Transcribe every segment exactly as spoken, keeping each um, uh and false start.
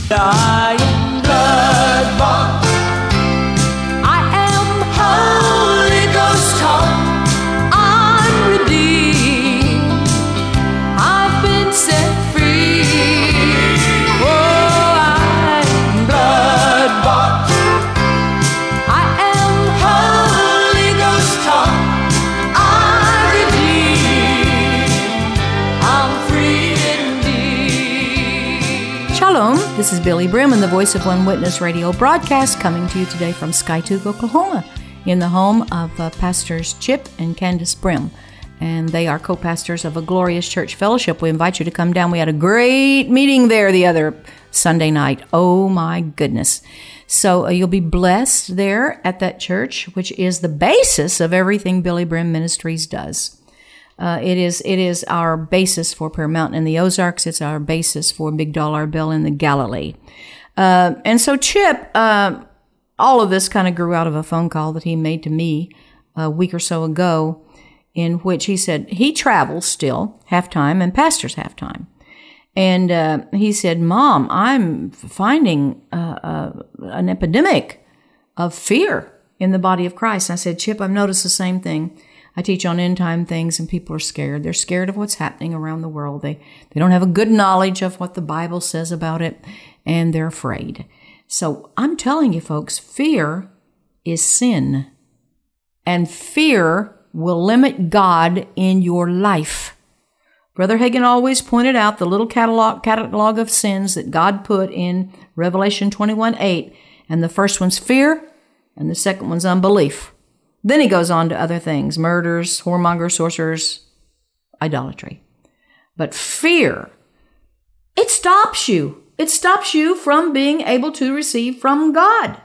I am blood-bought. I am Holy Ghost taught. I'm redeemed. I've been set free. Oh, I am blood-bought. I am Holy Ghost taught. I'm redeemed. I'm free indeed. Shalom. This is Billy Brim and the Voice of One Witness radio broadcast coming to you today from Skiatook, Oklahoma, in the home of uh, Pastors Chip and Candace Brim. And they are co-pastors of a glorious church fellowship. We invite you to come down. We had a great meeting there the other Sunday night. Oh, my goodness. So uh, you'll be blessed there at that church, which is the basis of everything Billy Brim Ministries does. Uh, it is it is our basis for Prayer Mountain in the Ozarks. It's our basis for Big Dollar Bill in the Galilee. Uh, and so Chip, uh, all of this kind of grew out of a phone call that he made to me a week or so ago, in which he said he travels still half-time and pastors half-time. And uh, he said, Mom, I'm finding uh, uh, an epidemic of fear in the body of Christ. And I said, Chip, I've noticed the same thing. I teach on end-time things, and people are scared. They're scared of what's happening around the world. They they don't have a good knowledge of what the Bible says about it, and they're afraid. So I'm telling you, folks, fear is sin, and fear will limit God in your life. Brother Hagin always pointed out the little catalog, catalog of sins that God put in Revelation twenty-one eight, and the first one's fear, and the second one's unbelief. Then he goes on to other things, murders, whoremongers, sorcerers, idolatry. But fear, it stops you. It stops you from being able to receive from God.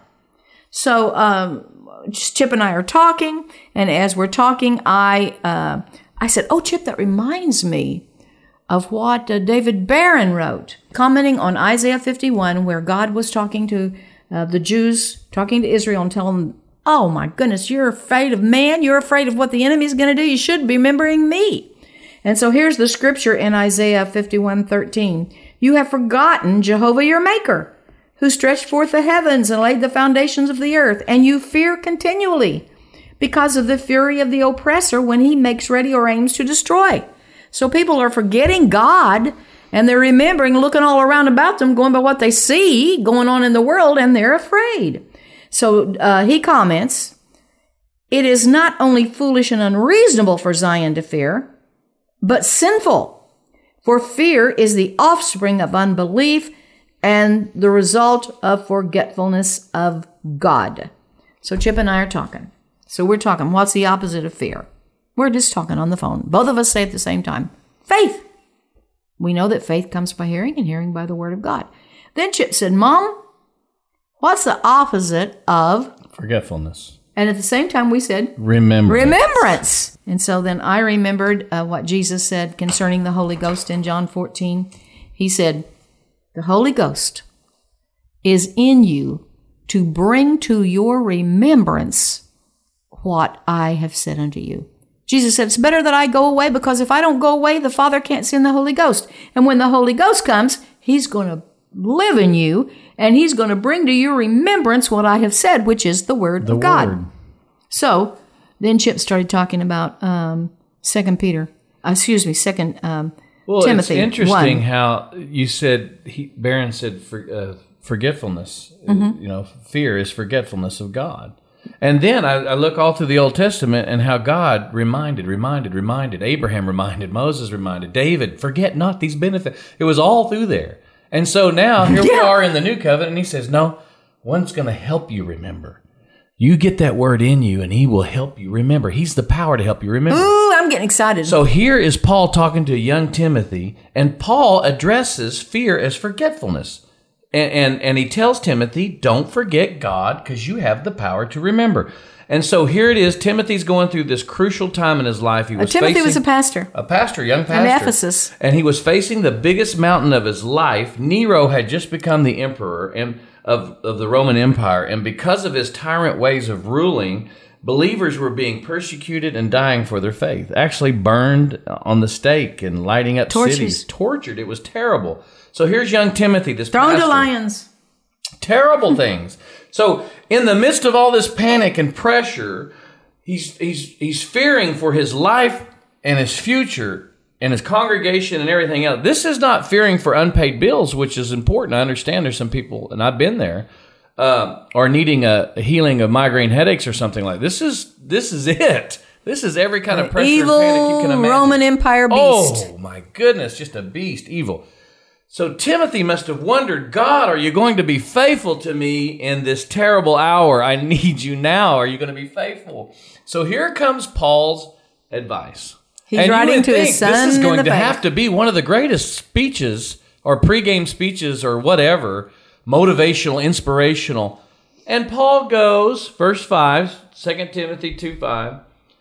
So um, Chip and I are talking, and as we're talking, I uh, I said, oh, Chip, that reminds me of what uh, David Barron wrote, commenting on Isaiah fifty-one, where God was talking to uh, the Jews, talking to Israel and telling them, oh my goodness, you're afraid of man. You're afraid of what the enemy's going to do. You should be remembering me. And so here's the scripture in Isaiah fifty-one thirteen. You have forgotten Jehovah your maker, who stretched forth the heavens and laid the foundations of the earth, and you fear continually because of the fury of the oppressor when he makes ready or aims to destroy. So people are forgetting God, and they're remembering, looking all around about them, going by what they see going on in the world, and they're afraid. So uh, he comments, it is not only foolish and unreasonable for Zion to fear, but sinful. For fear is the offspring of unbelief and the result of forgetfulness of God. So Chip and I are talking. So we're talking, what's the opposite of fear? We're just talking on the phone. Both of us say at the same time, faith. We know that faith comes by hearing and hearing by the word of God. Then Chip said, Mom, what's the opposite of forgetfulness? And at the same time, we said remembrance. Remembrance. And so then I remembered uh, what Jesus said concerning the Holy Ghost in John fourteen. He said, the Holy Ghost is in you to bring to your remembrance what I have said unto you. Jesus said, it's better that I go away, because if I don't go away, the Father can't send the Holy Ghost. And when the Holy Ghost comes, he's going to live in you, and he's going to bring to your remembrance what I have said, which is the word the of God. Word. So then Chip started talking about um, Second Peter, uh, excuse me, Second um, well, Timothy. It's interesting one. how you said he, Barron said for, uh, forgetfulness. Mm-hmm. You know, fear is forgetfulness of God. And then I, I look all through the Old Testament and how God reminded, reminded, reminded. Abraham reminded, Moses reminded, David, forget not these benefits. It was all through there. And so now here yeah. we are in the New Covenant, and he says, no, one's going to help you remember. You get that word in you, and he will help you remember. He's the power to help you remember. Ooh, I'm getting excited. So here is Paul talking to young Timothy, and Paul addresses fear as forgetfulness. And, and, and he tells Timothy, don't forget God, because you have the power to remember. And so here it is. Timothy's going through this crucial time in his life. He was uh, Timothy facing, was a pastor. A pastor, young pastor. In Ephesus. And he was facing the biggest mountain of his life. Nero had just become the emperor and of, of the Roman Empire. And because of his tyrant ways of ruling, believers were being persecuted and dying for their faith, actually burned on the stake and lighting up Tortures. cities, tortured. It was terrible. So here's young Timothy, this Thrown pastor. to lions. Terrible things. So in the midst of all this panic and pressure, he's he's he's fearing for his life and his future and his congregation and everything else. This is not fearing for unpaid bills, which is important. I understand there's some people, and I've been there, uh, are needing a, a healing of migraine headaches or something like this. This is this is it. This is every kind of pressure Evil and panic you can imagine. Roman Empire beast. Oh my goodness, just a beast, evil. So Timothy must have wondered, God, are you going to be faithful to me in this terrible hour? I need you now. Are you going to be faithful? So here comes Paul's advice. He's and writing you would to think his son this is in going the to faith. have to be one of the greatest speeches or pregame speeches or whatever, motivational, inspirational. And Paul goes, verse five, Second Timothy two five.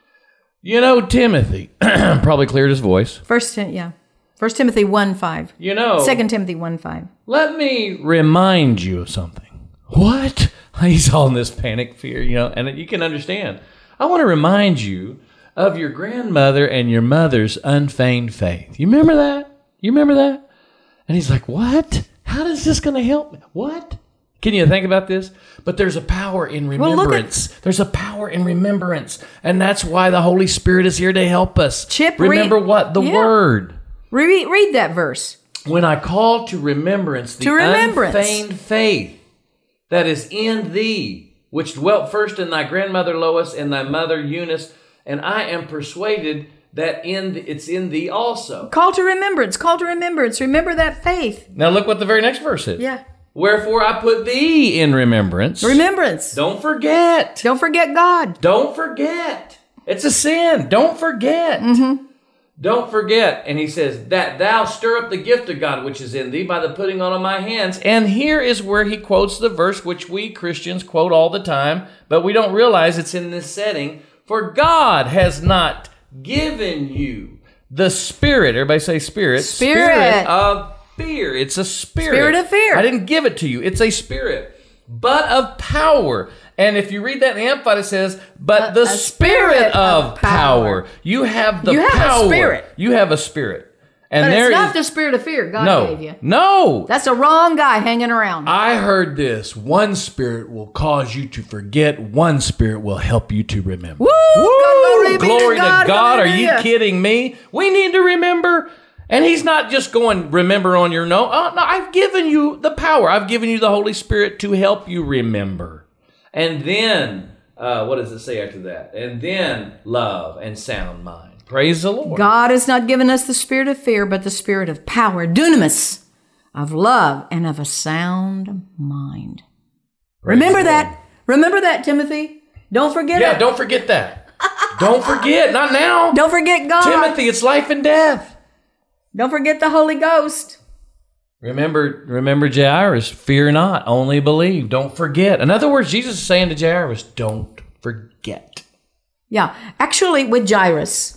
You know, Timothy, probably cleared his voice. First, Tim- yeah. First Timothy one five. You know. Second Timothy one five. Let me remind you of something. What? He's all in this panic fear, you know, and you can understand. I want to remind you of your grandmother and your mother's unfeigned faith. You remember that? You remember that? And he's like, what? How is this going to help me? What? Can you think about this? But there's a power in Well, look at- remembrance. There's a power in remembrance. And that's why the Holy Spirit is here to help us. Chip, Remember read- what? The Yeah. Word. Read, read that verse. When I call to remembrance the To remembrance. unfeigned faith that is in thee, which dwelt first in thy grandmother Lois and thy mother Eunice, and I am persuaded that in the, it's in thee also. Call to remembrance. Call to remembrance. Remember that faith. Now look what the very next verse is. Yeah. Wherefore I put thee in remembrance. Remembrance. Don't forget. Don't forget God. Don't forget. It's a sin. Don't forget. Mm-hmm. Don't forget. And he says, that thou stir up the gift of God which is in thee by the putting on of my hands. And here is where he quotes the verse which we Christians quote all the time, but we don't realize it's in this setting. For God has not given you the spirit. Everybody say spirit. Spirit. of fear. It's a spirit. Spirit of fear. I didn't give it to you. It's a spirit. But of power. And if you read that in the Amplified, it says, but the a spirit, spirit of of power. power. You have the You have a power. spirit. You have a spirit. And But there it's not is- the spirit of fear God no, gave you. no. That's a wrong guy hanging around. I heard this. One spirit will cause you to forget. One spirit will help you to remember. Woo! Glory be to Glory to God. God. Are you Hallelujah. kidding me? We need to remember. And he's not just going, remember on your no. Oh, no, I've given you the power. I've given you the Holy Spirit to help you remember. And then, uh, what does it say after that? And then love and sound mind. Praise the Lord. God has not given us the spirit of fear, but the spirit of power, dunamis, of love, and of a sound mind. Praise Remember the that. Lord. Remember that, Timothy. Don't forget Yeah, it. don't forget that. Don't forget. Not now. Don't forget God. Timothy, it's life and death. Don't forget the Holy Ghost. Remember, remember Jairus, fear not, only believe. Don't forget. In other words, Jesus is saying to Jairus, don't forget. Yeah, actually, with Jairus,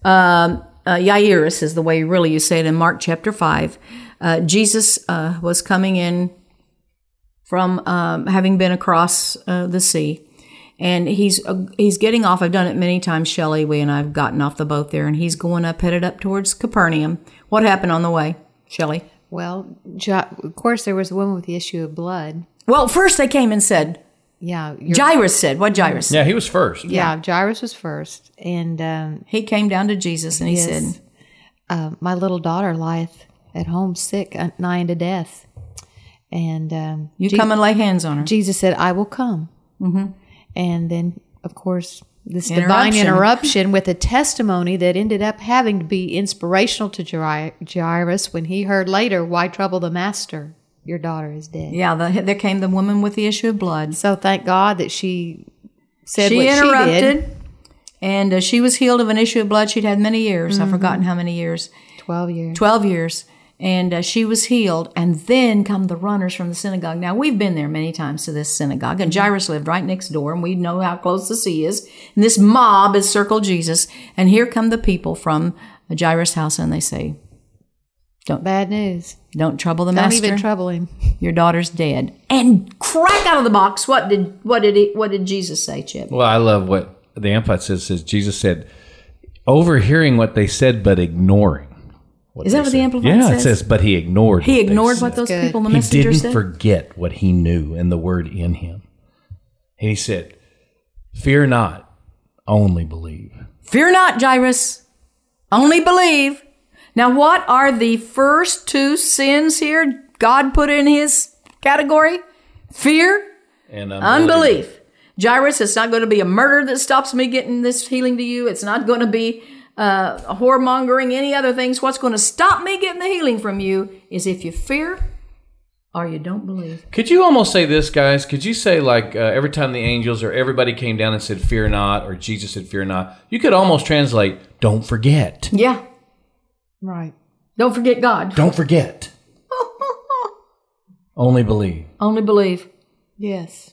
um, uh, Jairus is the way really you say it in Mark chapter five. Uh, Jesus uh, was coming in from um, having been across uh, the sea, and he's uh, he's getting off. I've done it many times, Shelley. We and I've gotten off the boat there, and he's going up, headed up towards Capernaum. What happened on the way, Shelley? Well, Ja- of course, there was a woman with the issue of blood. Well, first they came and said, Yeah, you're- Jairus said, what Jairus said? Yeah, he was first. yeah, Jairus was first, and um, He came down to Jesus and he Yes. said, uh, my little daughter lieth at home sick, uh, nigh unto death. And um, you Je- come and lay hands on her. Jesus said, I will come. Mm-hmm. And then, of course, this divine Interruption. interruption with a testimony that ended up having to be inspirational to Jai- Jairus when he heard later, why trouble the master? Your daughter is dead. Yeah, the, there came the woman with the issue of blood. So thank God that she said She what interrupted, she did. and uh, she was healed of an issue of blood she'd had many years. I've forgotten how many years. Twelve years. Twelve years. And uh, she was healed. And then come the runners from the synagogue. Now, we've been there many times to this synagogue. And Jairus lived right next door. And we know how close the sea is. And this mob has circled Jesus. And here come the people from Jairus' house. And they say, Bad news. don't trouble the Don't master. even trouble him. Your daughter's dead. And crack out of the box. What did what did he, what did Jesus say, Chip? Well, I love what the Amplified says, says Jesus said, overhearing what they said, but ignoring. What Is that what said. the Amplified yeah, says? Yeah, it says, but he ignored He what ignored they what said. those Good. people, the He messenger didn't said? forget what he knew and the word in him. And he said, fear not, only believe. Fear not, Jairus. Only believe. Now, what are the first two sins here God put in his category? Fear And unbelief. unbelief. Jairus, it's not going to be a murder that stops me getting this healing to you. It's not going to be uh, whoremongering, any other things. What's going to stop me getting the healing from you is if you fear or you don't believe. Could you almost say this, guys? Could you say, like, uh, every time the angels or everybody came down and said, fear not, or Jesus said, fear not, you could almost translate, don't forget. Yeah. Right. Don't forget God. Don't forget. Only believe. Only believe. Yes.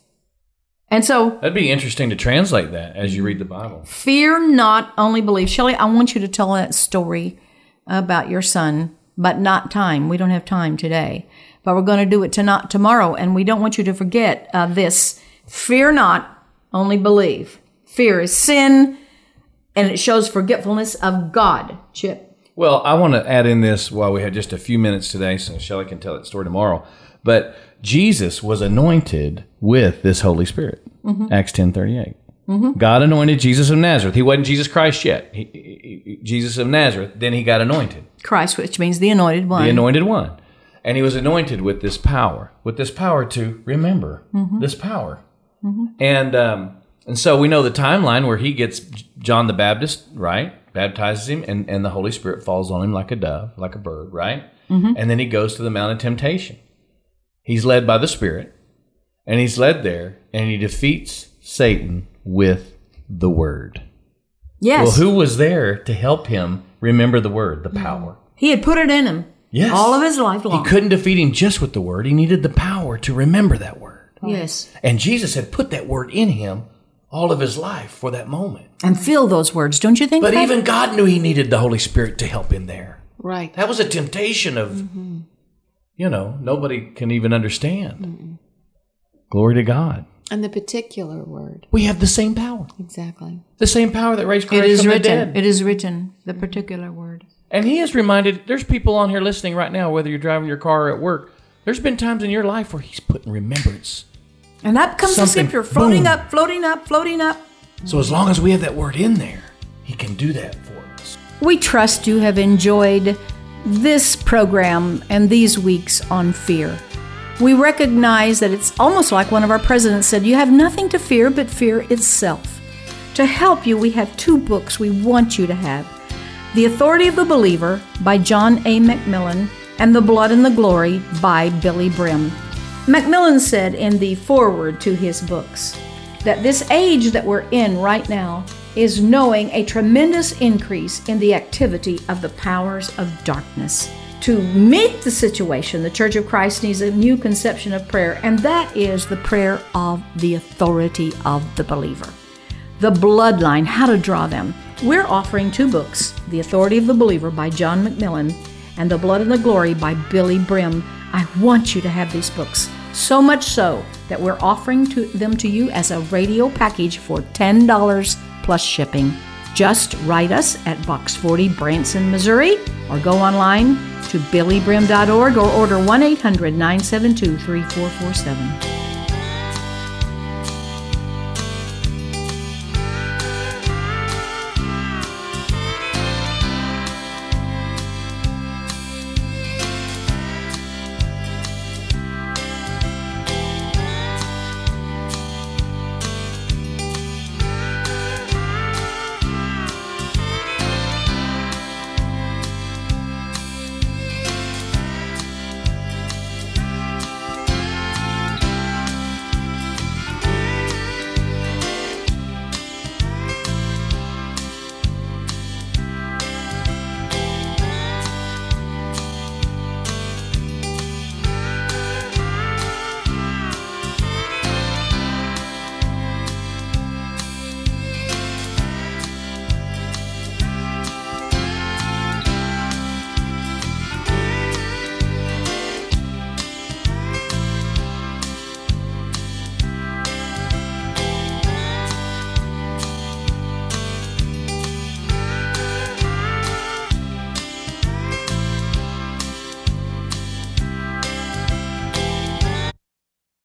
And so, That'd be interesting to translate that as you read the Bible. fear not, only believe. Shelley, I want you to tell that story about your son, but not time. We don't have time today. But we're going to do it tonight, tomorrow, and we don't want you to forget uh, this. Fear not, only believe. Fear is sin, and it shows forgetfulness of God. Chip. Well, I want to add in this while we had just a few minutes today, so Shelley can tell that story tomorrow. But Jesus was anointed with this Holy Spirit. Mm-hmm. Acts ten thirty-eight. Mm-hmm. God anointed Jesus of Nazareth. He wasn't Jesus Christ yet. He, he, he, Jesus of Nazareth. Then he got anointed. Christ, which means the anointed one. The anointed one. And he was anointed with this power, with this power to remember, mm-hmm. this power. Mm-hmm. And um, and so we know the timeline where he gets John the Baptist, right? Baptizes him, and, and the Holy Spirit falls on him like a dove, like a bird, right? Mm-hmm. And then he goes to the Mount of Temptation. He's led by the Spirit, and he's led there, and he defeats Satan with the Word. Yes. Well, who was there to help him remember the Word, the power? He had put it in him. Yes. All of his life long. He couldn't defeat him just with the Word. He needed the power to remember that Word. Yes. And Jesus had put that Word in him all of his life for that moment. And feel those words, don't you think? But that? even God knew he needed the Holy Spirit to help him there. Right. That was a temptation of, mm-hmm. you know, nobody can even understand. Mm-mm. Glory to God. And the particular word. We have the same power. Exactly. The same power that raised Christ it is from written. the dead. It is written, the particular word. And he has reminded, there's people on here listening right now, whether you're driving your car or at work, there's been times in your life where he's put in remembrance. And that comes the Something, scripture, floating boom. up, floating up, floating up. So as long as we have that word in there, he can do that for us. We trust you have enjoyed this program and these weeks on fear. We recognize that it's almost like one of our presidents said, you have nothing to fear but fear itself. To help you, we have two books we want you to have. The Authority of the Believer by John A. McMillan and The Blood and the Glory by Billy Brim. McMillan said in the foreword to his books that this age that we're in right now is knowing a tremendous increase in the activity of the powers of darkness. To meet the situation, the Church of Christ needs a new conception of prayer, and that is the prayer of the authority of the believer. The bloodline, how to draw them. We're offering two books, The Authority of the Believer by John McMillan and The Blood and the Glory by Billy Brim. I want you to have these books, so much so that we're offering to them to you as a radio package for ten dollars plus shipping. Just write us at Box forty, Branson, Missouri, or go online to billy brim dot org or order one eight hundred nine seven two three four four seven.